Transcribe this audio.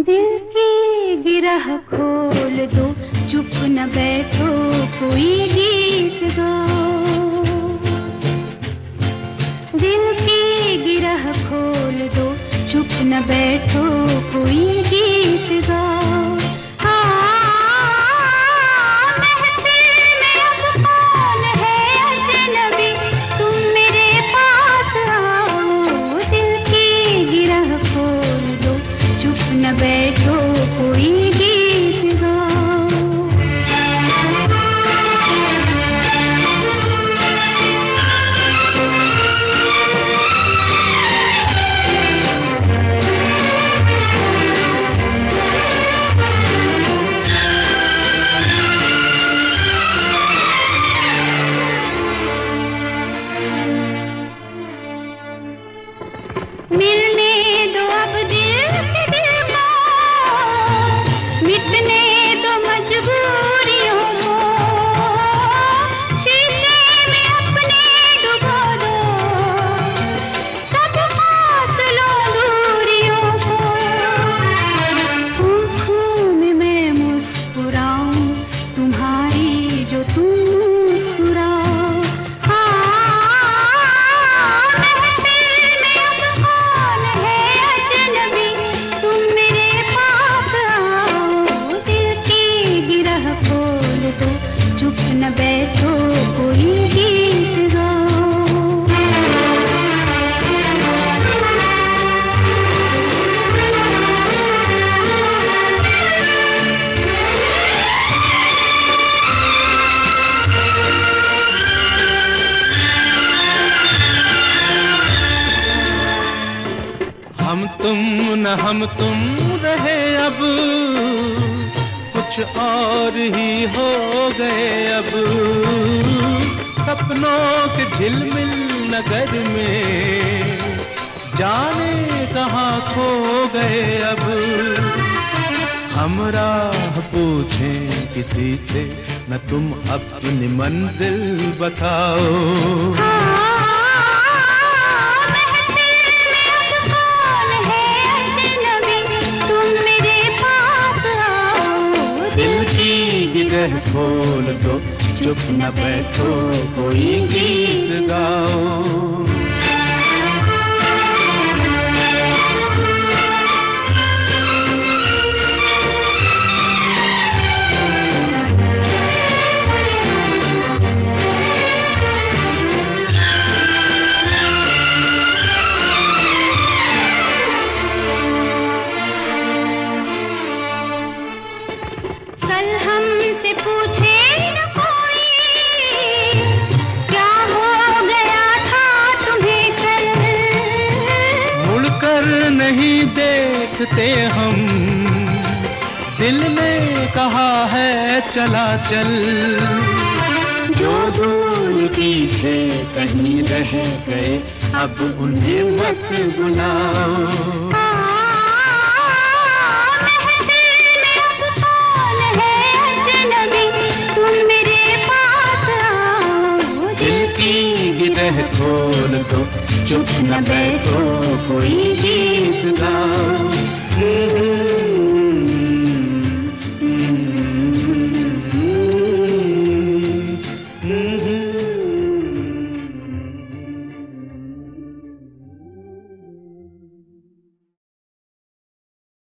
दिल की गिरह खोल दो, चुप न बैठो, कोई गीत गाओ। दिल की गिरह खोल दो, चुप न बैठो, कोई गीत गाओ। न बैठो, कोई गीत गाओ। मिलने दो अब दिल से दिल को, मिटने दो मजबूरियों को, शीशे में अपने डुबो दो, सब फासलों दूरियों को। आँखों में मैं मुस्कुराऊं, तुम्हारी जो तुम मुस्कुराओ। चुप न बैठो, कोई गीत गाओ। हम तुम न हम तुम रहे अब, कुछ और ही हो गए अब। सपनों के झिलमिल नगर में जाने कहाँ खो गए अब। हम राह पूछें किसी से, न तुम अपनी मंजिल बताओ। गिरह खोल दो, चुप न बैठो, कोई गीत गाओ। नहीं देखते हम, दिल ने कहा है चला चल। जो दूर पीछे कहीं रह गए, अब उन्हें मत बुलाओ। दिल की गिरह खोल दो, चुप न बैठो, कोई गीत गाओ।